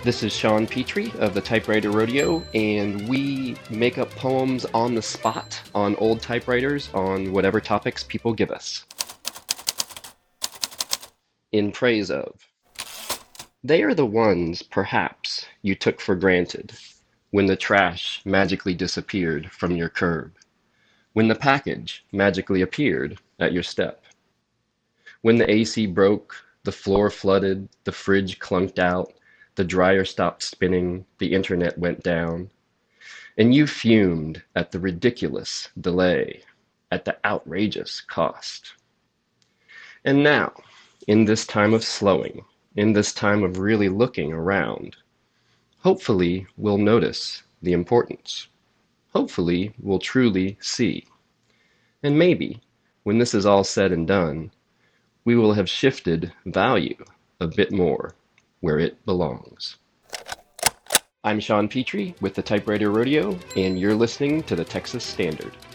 This is Sean Petrie of the Typewriter Rodeo, and we make up poems on the spot on old typewriters on whatever topics people give us. In praise of. They are the ones, perhaps, you took for granted when the trash magically disappeared from your curb, when the package magically appeared at your step, when the AC broke, the floor flooded, the fridge clunked out, the dryer stopped spinning, the internet went down, and you fumed at the ridiculous delay, at the outrageous cost. And now, in this time of slowing, in this time of really looking around, hopefully we'll notice the importance. Hopefully we'll truly see. And maybe, when this is all said and done, we will have shifted value a bit more where it belongs. I'm Sean Petrie with the Typewriter Rodeo, and you're listening to the Texas Standard.